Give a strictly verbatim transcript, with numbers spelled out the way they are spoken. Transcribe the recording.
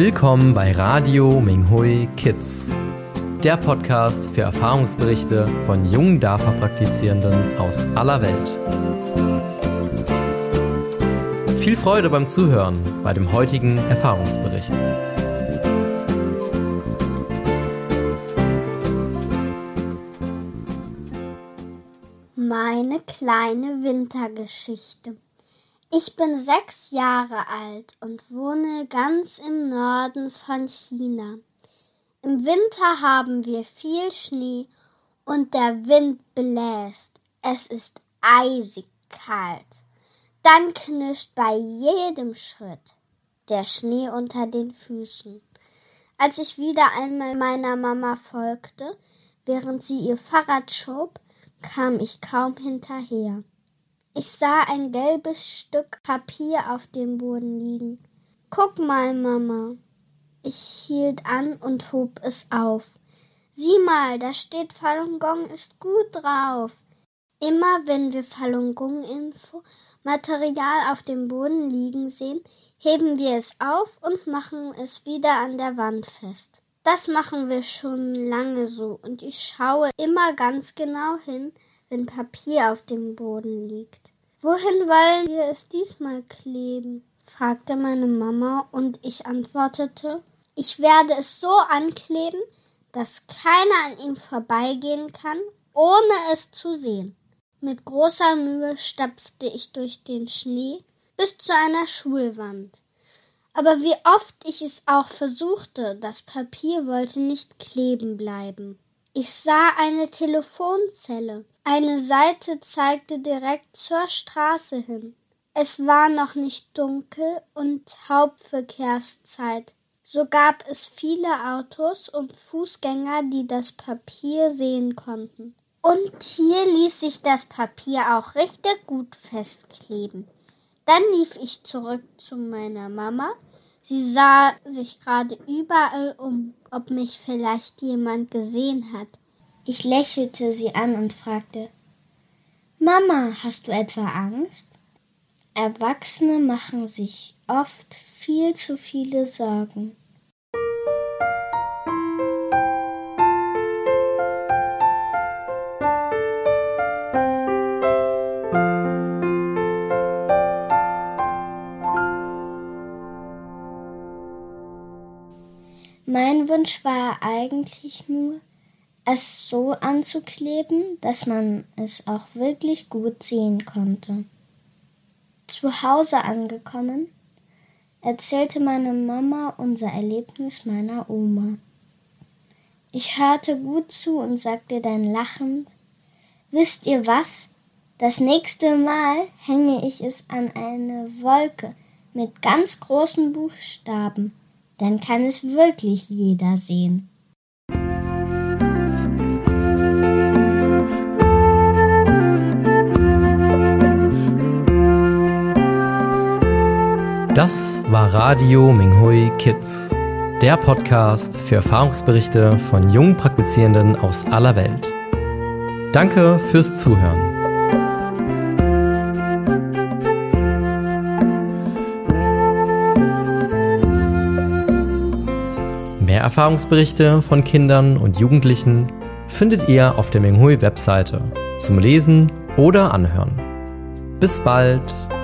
Willkommen bei Radio Minghui Kids, der Podcast für Erfahrungsberichte von jungen DAFA-Praktizierenden aus aller Welt. Viel Freude beim Zuhören bei dem heutigen Erfahrungsbericht. Meine kleine Wintergeschichte. Ich bin sechs Jahre alt und wohne ganz im Norden von China. Im Winter haben wir viel Schnee und der Wind bläst. Es ist eisig kalt. Dann knirscht bei jedem Schritt der Schnee unter den Füßen. Als ich wieder einmal meiner Mama folgte, während sie ihr Fahrrad schob, kam ich kaum hinterher. Ich sah ein gelbes Stück Papier auf dem Boden liegen. »Guck mal, Mama!« Ich hielt an und hob es auf. »Sieh mal, da steht Falun Gong ist gut drauf.« Immer wenn wir Falun Gong-Info Material auf dem Boden liegen sehen, heben wir es auf und machen es wieder an der Wand fest. Das machen wir schon lange so und ich schaue immer ganz genau hin, wenn Papier auf dem Boden liegt. »Wohin wollen wir es diesmal kleben?« fragte meine Mama und ich antwortete, »Ich werde es so ankleben, dass keiner an ihm vorbeigehen kann, ohne es zu sehen.« Mit großer Mühe stapfte ich durch den Schnee bis zu einer Schulwand. Aber wie oft ich es auch versuchte, das Papier wollte nicht kleben bleiben. Ich sah eine Telefonzelle. Eine Seite zeigte direkt zur Straße hin. Es war noch nicht dunkel und Hauptverkehrszeit. So gab es viele Autos und Fußgänger, die das Papier sehen konnten. Und hier ließ sich das Papier auch richtig gut festkleben. Dann lief ich zurück zu meiner Mama. Sie sah sich gerade überall um, ob mich vielleicht jemand gesehen hat. Ich lächelte sie an und fragte, »Mama, hast du etwa Angst?« Erwachsene machen sich oft viel zu viele Sorgen. Mein Wunsch war eigentlich nur, es so anzukleben, dass man es auch wirklich gut sehen konnte. Zu Hause angekommen, erzählte meine Mama unser Erlebnis meiner Oma. Ich hörte gut zu und sagte dann lachend, »Wisst ihr was? Das nächste Mal hänge ich es an eine Wolke mit ganz großen Buchstaben. Dann kann es wirklich jeder sehen.« Das war Radio Minghui Kids, der Podcast für Erfahrungsberichte von jungen Praktizierenden aus aller Welt. Danke fürs Zuhören. Mehr Erfahrungsberichte von Kindern und Jugendlichen findet ihr auf der Minghui-Webseite zum Lesen oder Anhören. Bis bald!